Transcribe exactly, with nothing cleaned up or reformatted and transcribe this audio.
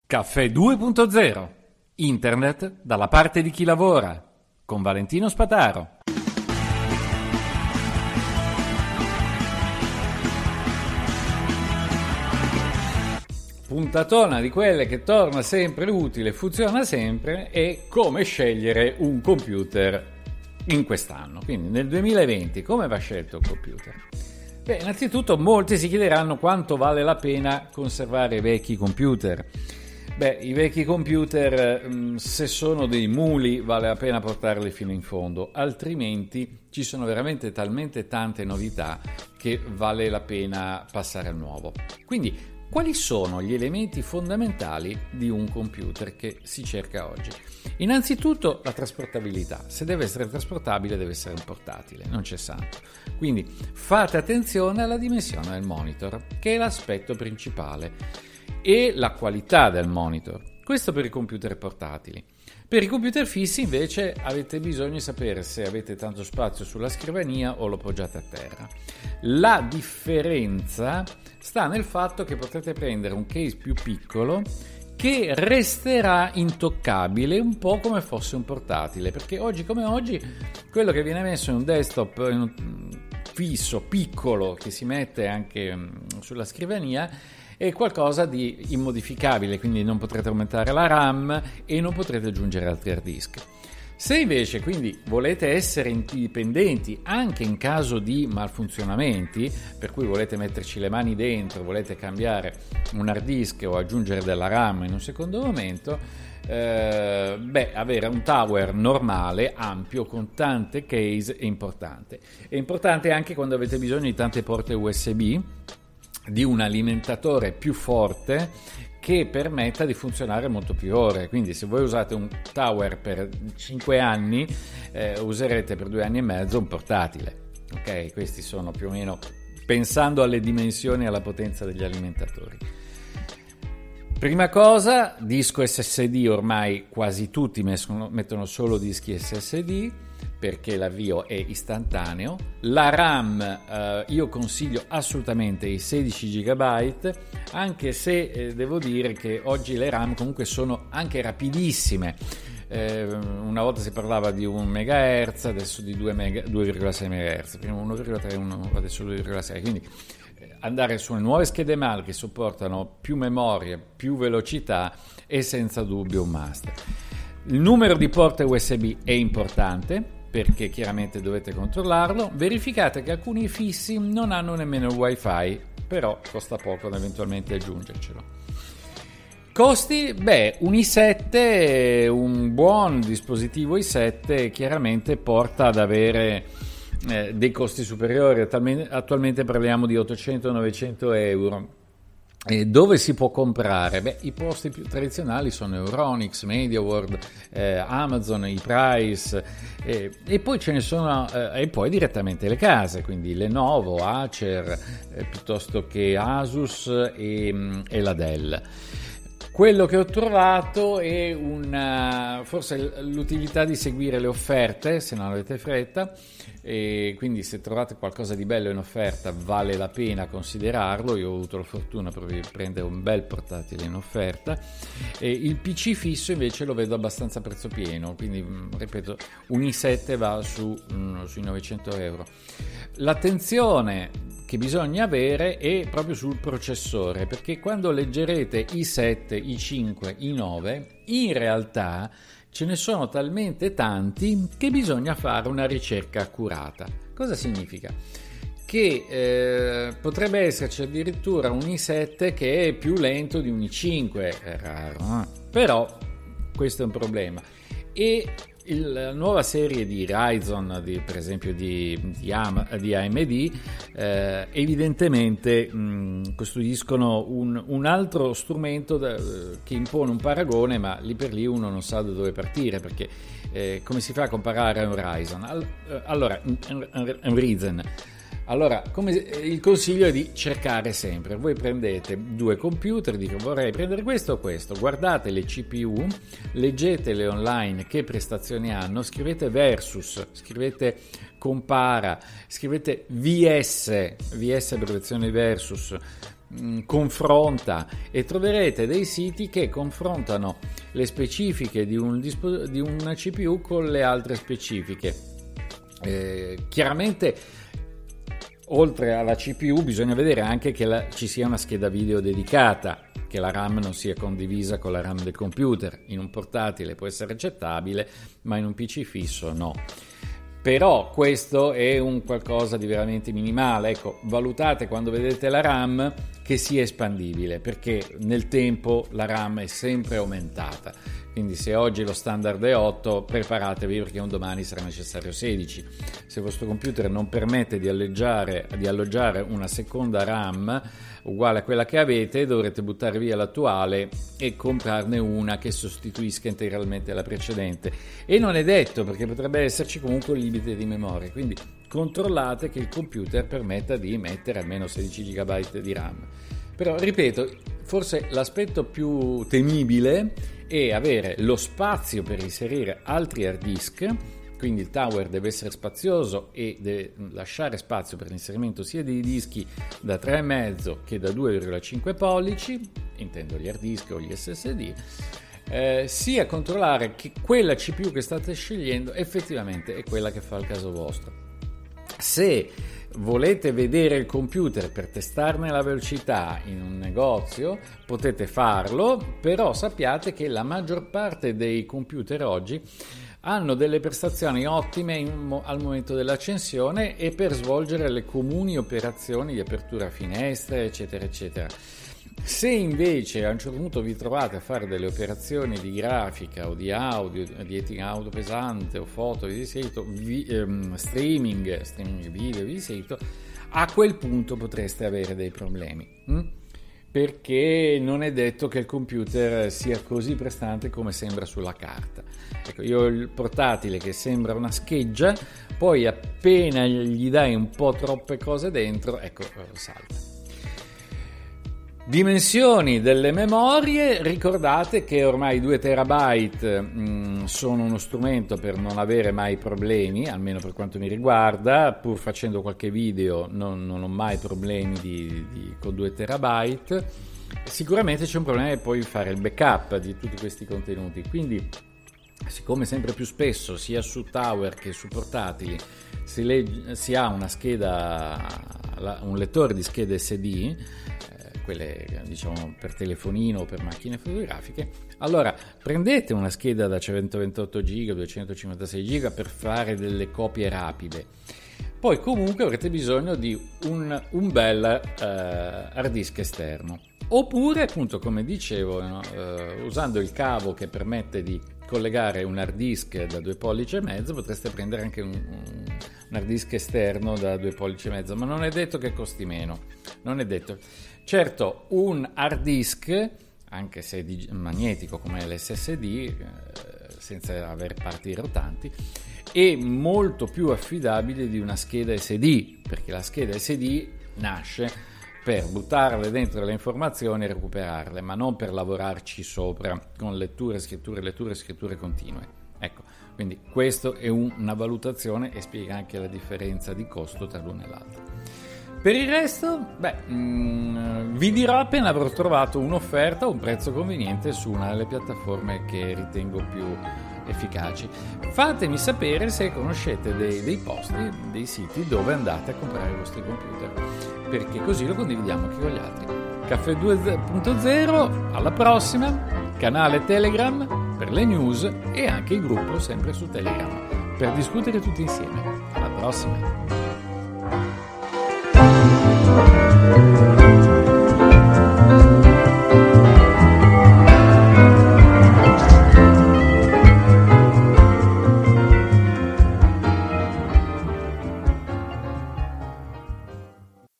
Caffè due punto zero. Internet dalla parte di chi lavora. Con Valentino Spataro. Puntatona di quelle che torna sempre utile, funziona sempre, è come scegliere un computer in quest'anno. Quindi nel duemilaventi come va scelto il computer? Beh, innanzitutto molti si chiederanno quanto vale la pena conservare i vecchi computer. Beh, i vecchi computer, se sono dei muli, vale la pena portarli fino in fondo, altrimenti ci sono veramente talmente tante novità che vale la pena passare al nuovo. Quindi, quali sono gli elementi fondamentali di un computer che si cerca oggi? Innanzitutto la trasportabilità. Se deve essere trasportabile deve essere un portatile, non c'è santo. Quindi fate attenzione alla dimensione del monitor, che è l'aspetto principale, e la qualità del monitor. Questo per i computer portatili. Per i computer fissi invece avete bisogno di sapere se avete tanto spazio sulla scrivania o lo poggiate a terra. La differenza sta nel fatto che potete prendere un case più piccolo che resterà intoccabile, un po' come fosse un portatile, perché oggi come oggi quello che viene messo in un desktop in un fisso piccolo che si mette anche sulla scrivania è qualcosa di immodificabile, quindi non potrete aumentare la RAM e non potrete aggiungere altri hard disk. Se invece quindi volete essere indipendenti anche in caso di malfunzionamenti, per cui volete metterci le mani dentro, volete cambiare un hard disk o aggiungere della RAM in un secondo momento, eh, beh, avere un tower normale, ampio, con tante case è importante. È importante anche quando avete bisogno di tante porte U S B, di un alimentatore più forte che permetta di funzionare molto più ore. Quindi se voi usate un tower per cinque anni, eh, userete per due anni e mezzo un portatile. Ok, questi sono più o meno pensando alle dimensioni e alla potenza degli alimentatori. Prima cosa, disco S S D, ormai quasi tutti mettono solo dischi S S D perché l'avvio è istantaneo. La RAM, eh, io consiglio assolutamente i sedici giga byte, anche se eh, devo dire che oggi le RAM comunque sono anche rapidissime. Eh, una volta si parlava di un megahertz, adesso di due virgola sei megahertz, prima uno virgola tre, adesso due virgola sei, quindi andare sulle nuove schede M A L che supportano più memoria, più velocità è senza dubbio un must. Il numero di porte U S B è importante perché chiaramente dovete controllarlo. Verificate che alcuni fissi non hanno nemmeno il wifi, però costa poco eventualmente aggiungercelo. Costi? Beh, un i sette, un buon dispositivo i sette chiaramente porta ad avere eh, dei costi superiori. Attualmente parliamo di ottocento novecento euro. E dove si può comprare? Beh, i posti più tradizionali sono Euronics, MediaWorld, eh, Amazon, iPrice, eh, e poi ce ne sono, eh, e poi direttamente le case, quindi Lenovo, Acer, eh, piuttosto che Asus e, e la Dell. Quello che ho trovato è una, forse l'utilità di seguire le offerte se non avete fretta, e quindi se trovate qualcosa di bello in offerta vale la pena considerarlo. Io ho avuto la fortuna di prendere un bel portatile in offerta, e il P C fisso invece lo vedo abbastanza a prezzo pieno, quindi ripeto un i sette va su, mh, sui novecento euro. L'attenzione che bisogna avere è proprio sul processore, perché quando leggerete i sette, i cinque, i nove, in realtà ce ne sono talmente tanti che bisogna fare una ricerca accurata. Cosa significa? Che eh, potrebbe esserci addirittura un i sette che è più lento di un i cinque, è raro, eh? Però questo è un problema. E il, la nuova serie di Ryzen, di, per esempio di, di, Am, di A M D, eh, evidentemente mh, custodiscono un, un altro strumento da, che impone un paragone, ma lì per lì uno non sa da dove partire, perché eh, come si fa a comparare un Ryzen? All, allora, un, un Ryzen. Allora, come, il consiglio è di cercare sempre. Voi prendete due computer, dite vorrei prendere questo o questo, guardate le C P U, leggetele online che prestazioni hanno, scrivete versus, scrivete compara, scrivete V S, V S abbreviazione versus, mh, confronta, e troverete dei siti che confrontano le specifiche di un, dispo- di un C P U con le altre specifiche. Eh, chiaramente oltre alla C P U bisogna vedere anche che la, ci sia una scheda video dedicata, che la RAM non sia condivisa con la RAM del computer. In un portatile può essere accettabile, ma in un P C fisso no. Però questo è un qualcosa di veramente minimale. Ecco, valutate quando vedete la RAM che sia espandibile, perché nel tempo la RAM è sempre aumentata. Quindi se oggi lo standard è otto, preparatevi perché un domani sarà necessario sedici. Se il vostro computer non permette di alloggiare, di alloggiare una seconda RAM uguale a quella che avete, dovrete buttare via l'attuale e comprarne una che sostituisca integralmente la precedente. E non è detto, perché potrebbe esserci comunque un limite di memoria, quindi controllate che il computer permetta di mettere almeno sedici giga di RAM. Però ripeto, forse l'aspetto più temibile è avere lo spazio per inserire altri hard disk. Quindi il tower deve essere spazioso e deve lasciare spazio per l'inserimento sia dei dischi da tre virgola cinque che da due virgola cinque pollici, intendo gli hard disk o gli S S D, eh, sia controllare che quella C P U che state scegliendo effettivamente è quella che fa il caso vostro. Se volete vedere il computer per testarne la velocità in un negozio, potete farlo, però sappiate che la maggior parte dei computer oggi hanno delle prestazioni ottime in, al momento dell'accensione e per svolgere le comuni operazioni di apertura finestre, eccetera, eccetera. Se invece a un certo punto vi trovate a fare delle operazioni di grafica o di audio, di editing audio pesante o foto di seguito, vi, ehm, streaming, streaming video di seguito, a quel punto potreste avere dei problemi. Hm? Perché non è detto che il computer sia così prestante come sembra sulla carta. Ecco, io ho il portatile che sembra una scheggia, poi appena gli dai un po' troppe cose dentro, ecco, salta. Dimensioni delle memorie, ricordate che ormai due terabyte mh, sono uno strumento per non avere mai problemi, almeno per quanto mi riguarda, pur facendo qualche video non, non ho mai problemi di, di, con due terabyte. Sicuramente c'è un problema poi fare il backup di tutti questi contenuti, quindi siccome sempre più spesso sia su tower che su portatili si, legge, si ha una scheda, un lettore di schede S D, quelle diciamo per telefonino o per macchine fotografiche, allora prendete una scheda da centoventotto giga, duecentocinquantasei giga per fare delle copie rapide. Poi comunque avrete bisogno di un, un bel eh, hard disk esterno, oppure appunto come dicevo, no, eh, usando il cavo che permette di collegare un hard disk da due pollici e mezzo, potreste prendere anche un, un, un hard disk esterno da due pollici e mezzo, ma non è detto che costi meno, non è detto. Certo, un hard disk, anche se di magnetico come l'S S D, eh, senza avere parti rotanti, è molto più affidabile di una scheda S D, perché la scheda S D nasce per buttarle dentro le informazioni e recuperarle, ma non per lavorarci sopra con letture, scritture, letture, scritture continue. Ecco, quindi questo è un, una valutazione e spiega anche la differenza di costo tra l'una e l'altra. Per il resto, beh, mh, vi dirò appena avrò trovato un'offerta o un prezzo conveniente su una delle piattaforme che ritengo più efficaci. Fatemi sapere se conoscete dei, dei posti, dei siti dove andate a comprare i vostri computer, perché così lo condividiamo anche con gli altri. Caffè due punto zero, alla prossima, canale Telegram per le news e anche il gruppo sempre su Telegram per discutere tutti insieme. Alla prossima! Thank you.